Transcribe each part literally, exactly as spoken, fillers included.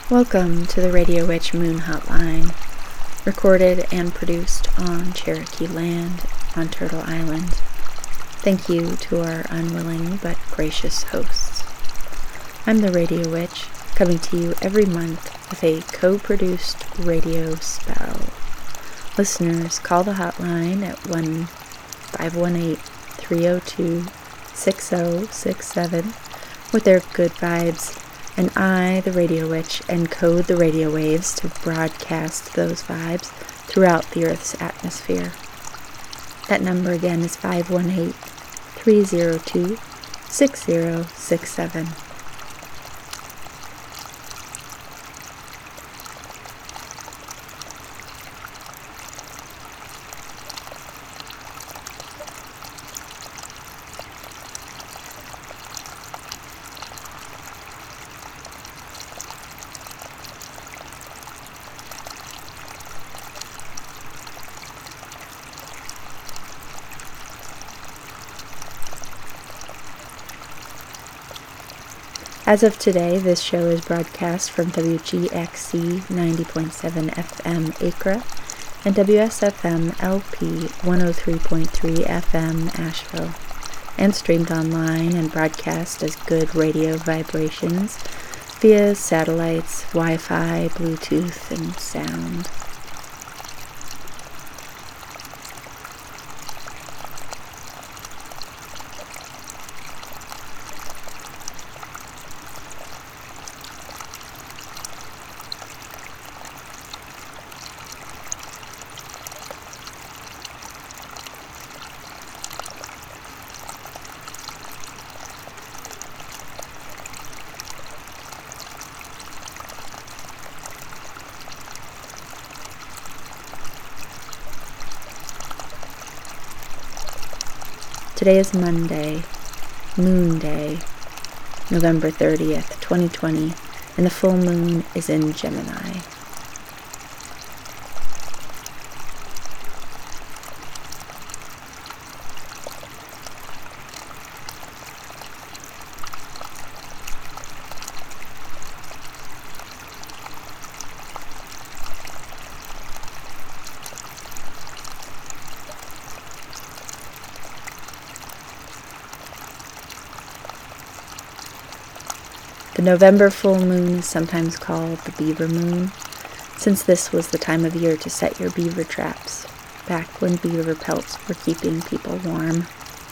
Welcome to the Radio Witch Moon Hotline, recorded and produced on Cherokee land on Turtle Island. Thank you to our unwilling but gracious hosts. I'm the Radio Witch, coming to you every month with a co-produced radio spell. Listeners, call the hotline at one five one eight, three oh two, six oh six seven with their good vibes, and I, the Radio Witch, encode the radio waves to broadcast those vibes throughout the Earth's atmosphere. That number again is five one eight, three oh two, six oh six seven. As of today, this show is broadcast from W G X C ninety point seven F M Acre and W S F M L P one oh three point three F M Asheville, and streamed online and broadcast as good radio vibrations via satellites, Wi-Fi, Bluetooth, and sound. Today is Monday, Moon Day, November thirtieth, twenty twenty, and the full moon is in Gemini. The November full moon is sometimes called the beaver moon, since this was the time of year to set your beaver traps, back when beaver pelts were keeping people warm.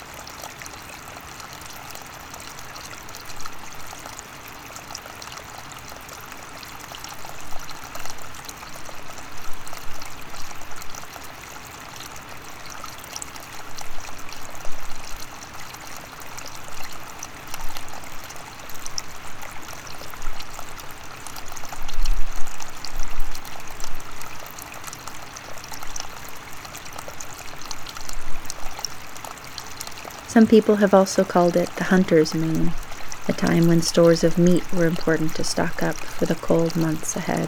Some people have also called it the hunter's moon, a time when stores of meat were important to stock up for the cold months ahead.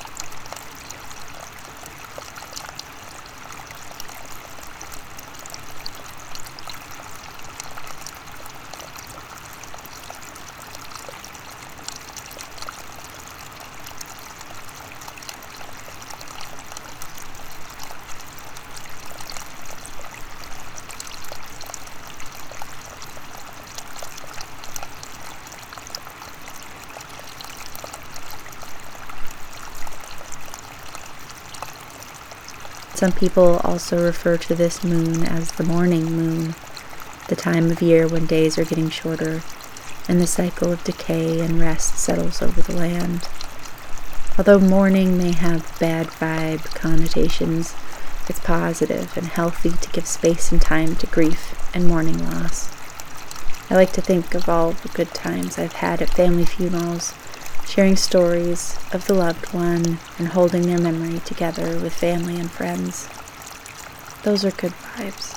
Some people also refer to this moon as the morning moon, the time of year when days are getting shorter and the cycle of decay and rest settles over the land. Although mourning may have bad vibe connotations, it's positive and healthy to give space and time to grief and mourning loss. I like to think of all the good times I've had at family funerals, sharing stories of the loved one and holding their memory together with family and friends. Those are good vibes.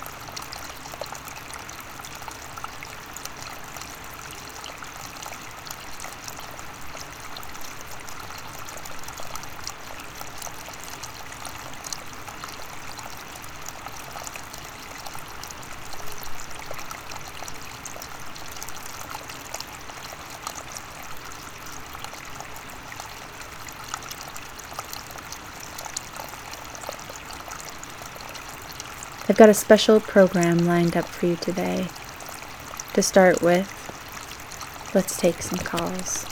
I've got a special program lined up for you today. To start with, let's take some calls.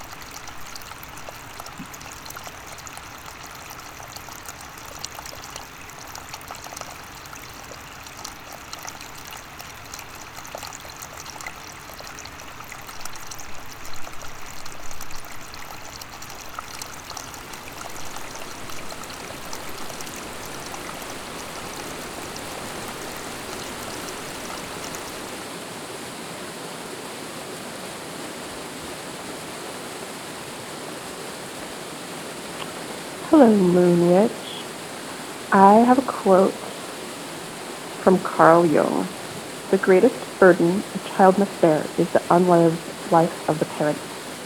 Hello, Moon Witch. I have a quote from Carl Jung. The greatest burden a child must bear is the unlived life of the parent.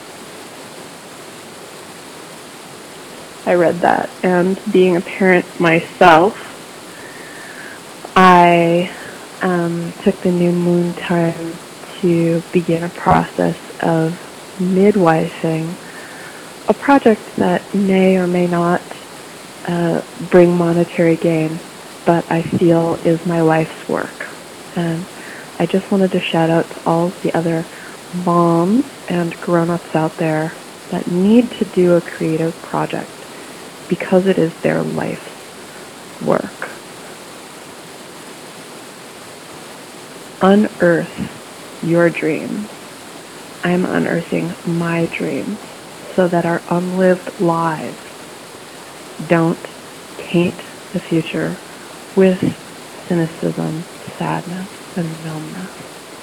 I read that, and being a parent myself, I um, took the new moon time to begin a process of midwifing a project that may or may not uh, bring monetary gain, but I feel is my life's work. And I just wanted to shout out to all the other moms and grown-ups out there that need to do a creative project because it is their life's work. Unearth your dreams. I'm unearthing my dreams so that our unlived lives don't taint the future with cynicism, sadness, and numbness.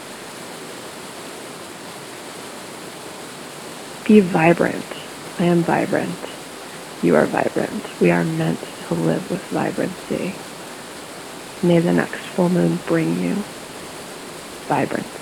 Be vibrant. I am vibrant. You are vibrant. We are meant to live with vibrancy. May the next full moon bring you vibrancy.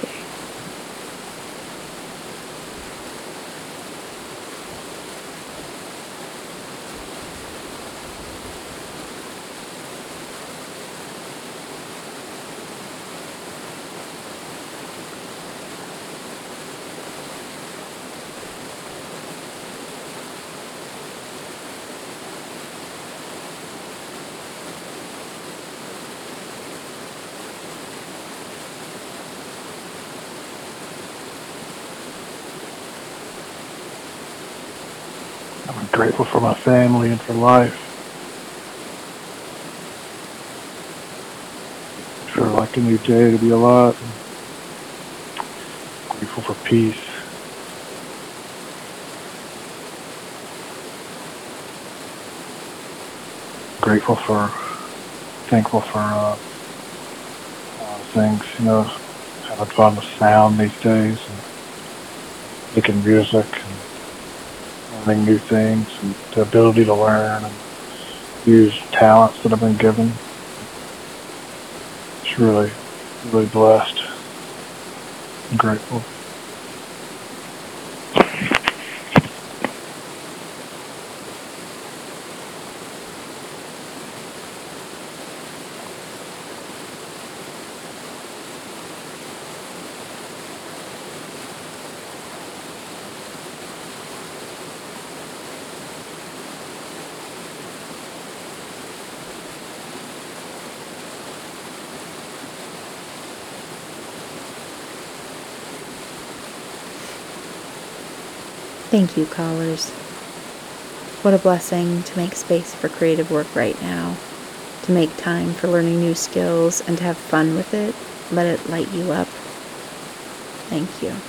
I'm grateful for my family and for life. I feel like a new day to be alive. I'm grateful for peace. Grateful for, thankful for uh, a lot of things, you know, having fun with sound these days, and making music, and learning new things, and the ability to learn and use talents that I've been given. It's really, really blessed. I'm grateful. Thank you, callers. What a blessing to make space for creative work right now, to make time for learning new skills and to have fun with it. Let it light you up. Thank you.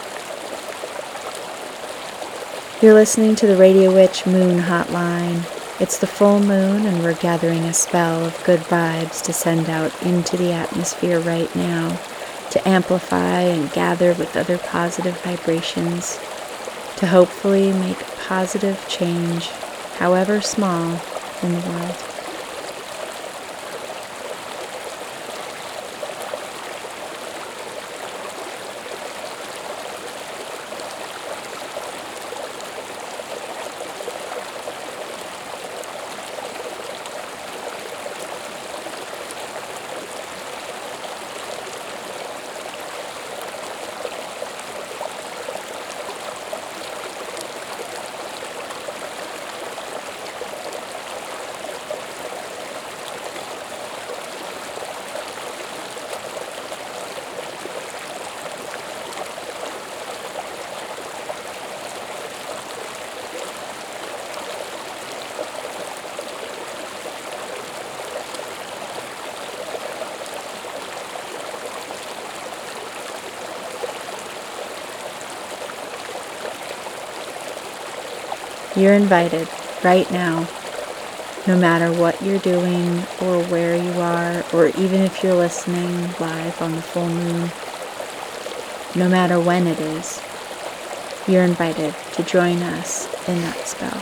You're listening to the Radio Witch Moon Hotline. It's the full moon, and we're gathering a spell of good vibes to send out into the atmosphere right now, to amplify and gather with other positive vibrations, to hopefully make positive change, however small, in the world. You're invited right now, no matter what you're doing or where you are, or even if you're listening live on the full moon, no matter when it is, you're invited to join us in that spell.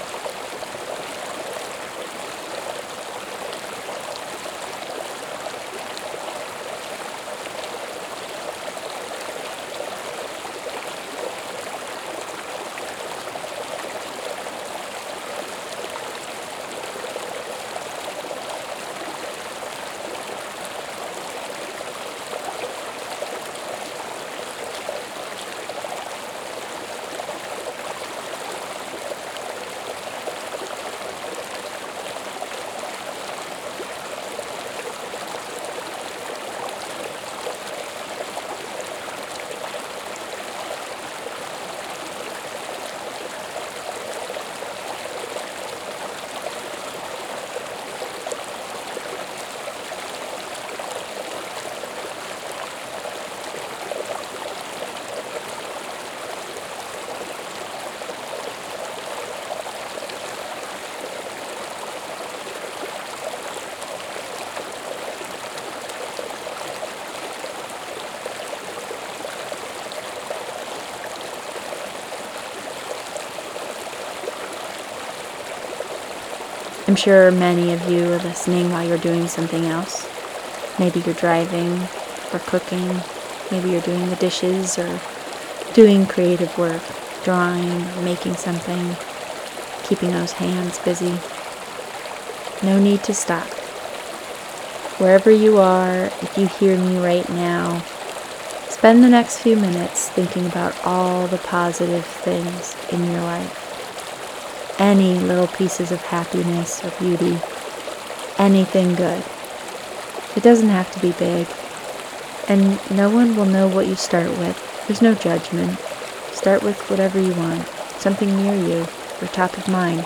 I'm sure many of you are listening while you're doing something else. Maybe you're driving or cooking. Maybe you're doing the dishes or doing creative work, drawing, or making something, keeping those hands busy. No need to stop. Wherever you are, if you hear me right now, spend the next few minutes thinking about all the positive things in your life. Any little pieces of happiness or beauty, anything good. It doesn't have to be big, and no one will know what you start with. There's no judgment. Start with whatever you want, something near you, or top of mind.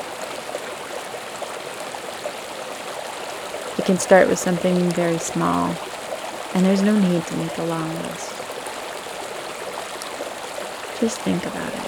You can start with something very small, and there's no need to make a long list. Just think about it.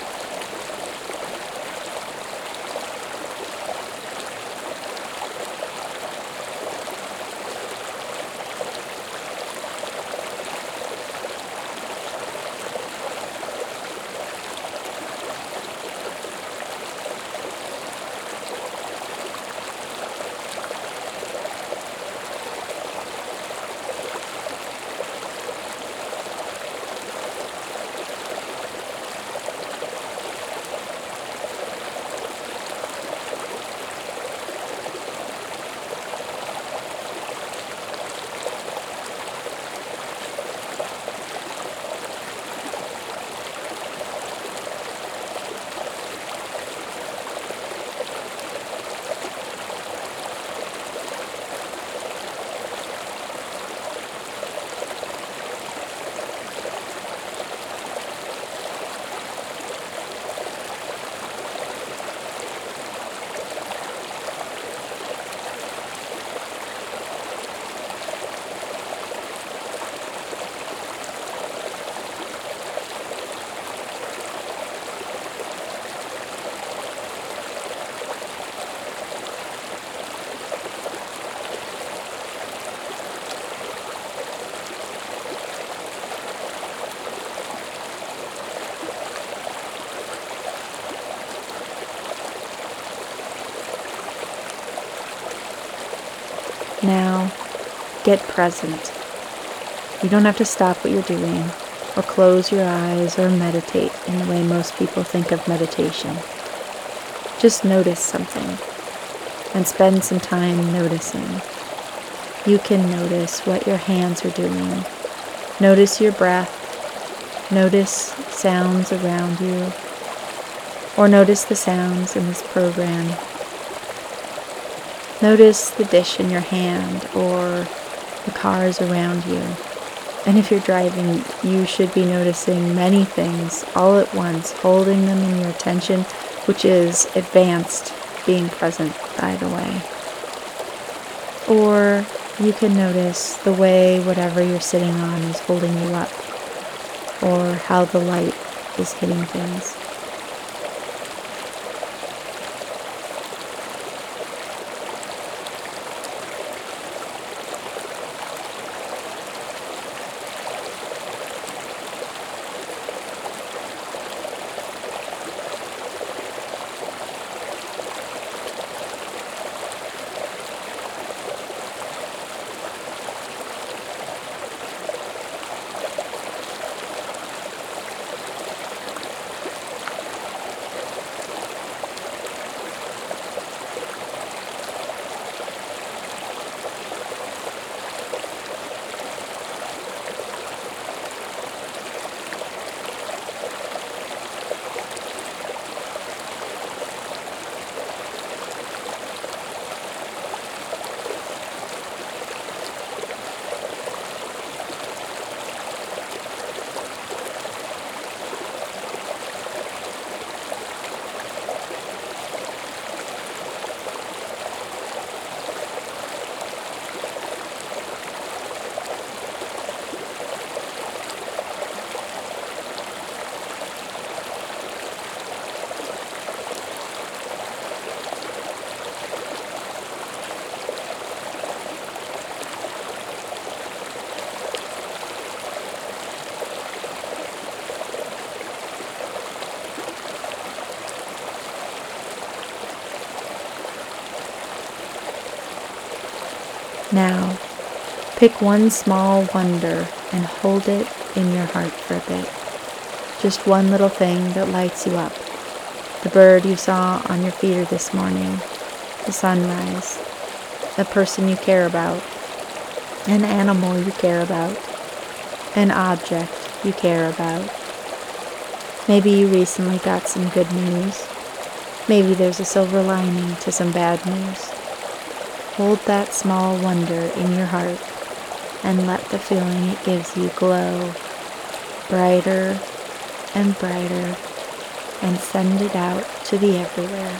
Now, get present. You don't have to stop what you're doing, or close your eyes, or meditate in the way most people think of meditation. Just notice something, and spend some time noticing. You can notice what your hands are doing. Notice your breath. Notice sounds around you, or notice the sounds in this program. Notice the dish in your hand or the cars around you. And if you're driving, you should be noticing many things all at once, holding them in your attention, which is advanced being present, by the way. Or you can notice the way whatever you're sitting on is holding you up, or how the light is hitting things. Now, pick one small wonder and hold it in your heart for a bit. Just one little thing that lights you up. The bird you saw on your feeder this morning, the sunrise, the person you care about, an animal you care about, an object you care about. Maybe you recently got some good news. Maybe there's a silver lining to some bad news. Hold that small wonder in your heart and let the feeling it gives you glow brighter and brighter, and send it out to the everywhere.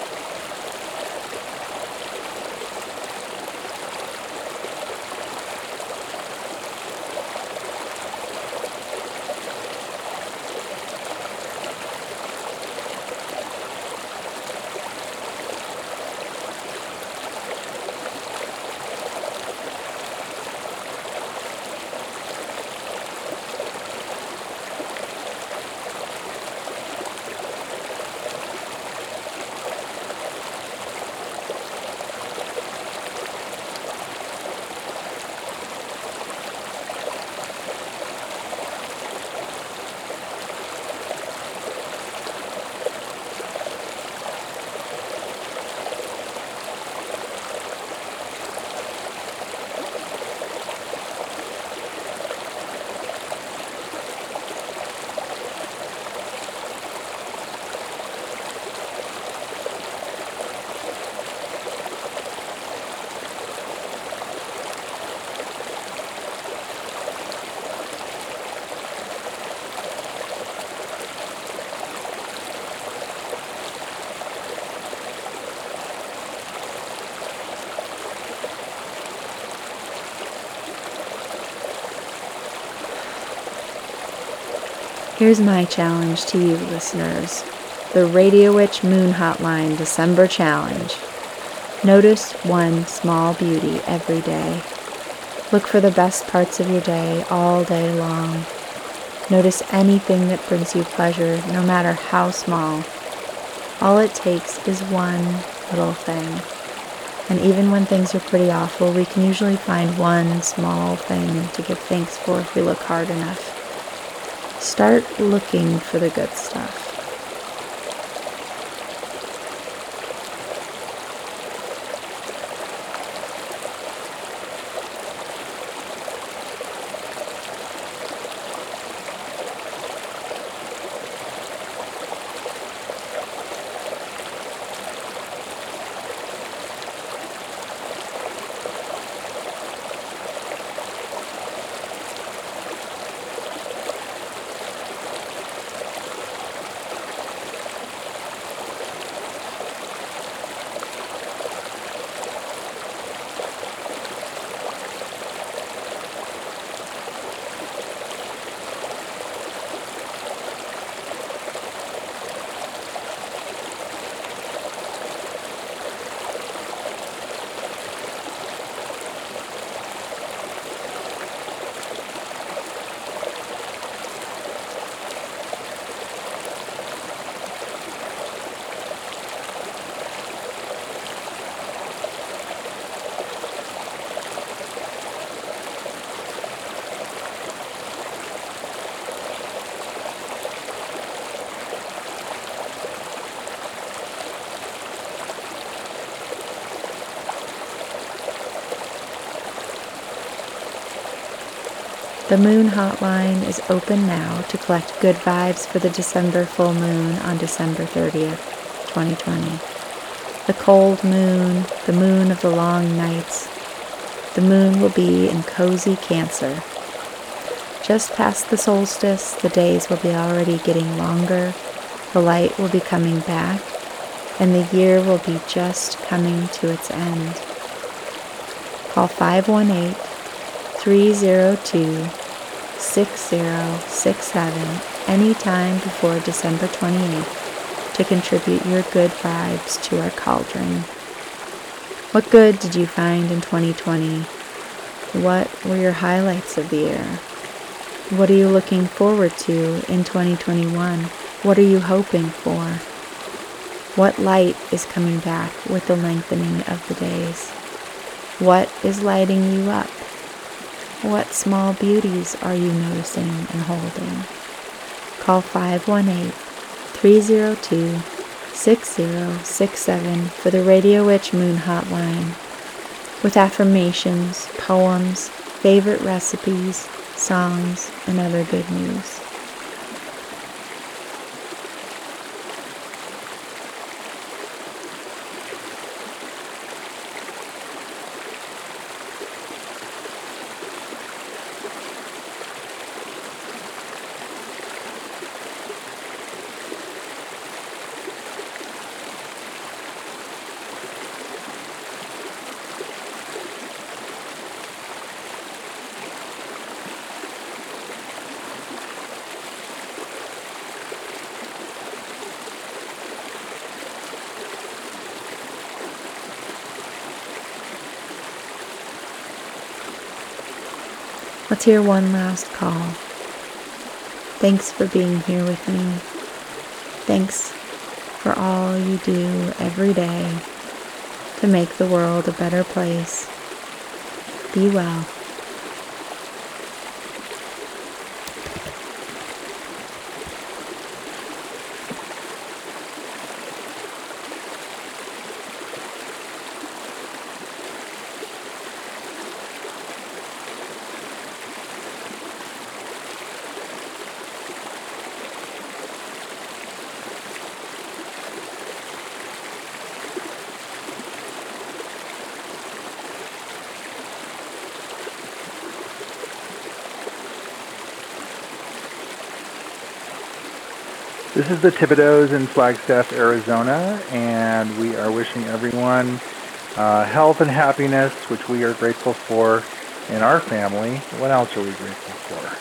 Here's my challenge to you, listeners. The Radio Witch Moon Hotline December Challenge. Notice one small beauty every day. Look for the best parts of your day all day long. Notice anything that brings you pleasure, no matter how small. All it takes is one little thing. And even when things are pretty awful, we can usually find one small thing to give thanks for if we look hard enough. Start looking for the good stuff. The Moon Hotline is open now to collect good vibes for the December full moon on December thirtieth, twenty twenty. The cold moon, the moon of the long nights. The moon will be in cozy Cancer. Just past the solstice, the days will be already getting longer, the light will be coming back, and the year will be just coming to its end. Call five one eight, three zero two, six zero six seven anytime before December twenty-eighth to contribute your good vibes to our cauldron. What good did you find in twenty twenty? What were your highlights of the year? What are you looking forward to in twenty twenty-one? What are you hoping for? What light is coming back with the lengthening of the days? What is lighting you up? What small beauties are you noticing and holding? Call five one eight, three zero two, six zero six seven for the Radio Witch Moon Hotline with affirmations, poems, favorite recipes, songs, and other good news. Let's hear one last call. Thanks for being here with me. Thanks for all you do every day to make the world a better place. Be well. This is the Thibodeaux in Flagstaff, Arizona, and we are wishing everyone uh, health and happiness, which we are grateful for in our family. What else are we grateful for?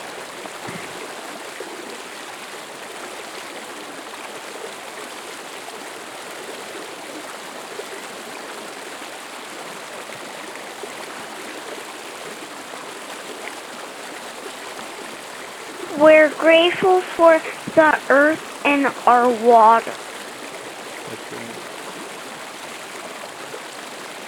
We're grateful for the earth and our water.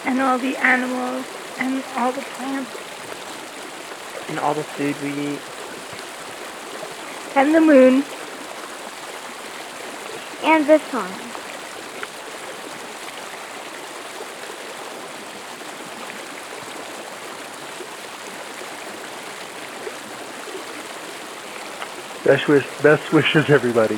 and all the animals, and all the plants, and all the food we eat, and the moon, and the sun. Best, wish, best wishes, everybody.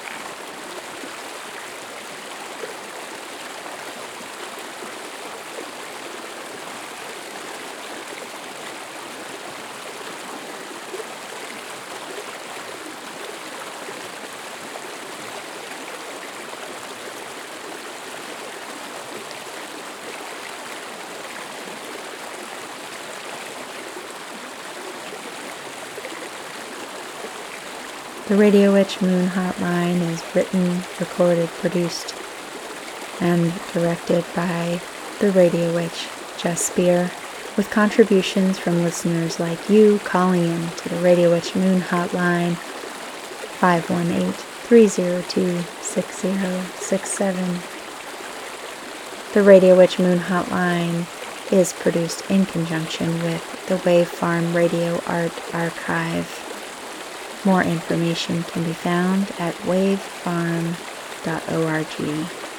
The Radio Witch Moon Hotline is written, recorded, produced, and directed by the Radio Witch, Jess Spear, with contributions from listeners like you calling in to the Radio Witch Moon Hotline five one eight, three zero two, six zero six seven. The Radio Witch Moon Hotline is produced in conjunction with the Wave Farm Radio Art Archive. More information can be found at wave farm dot org.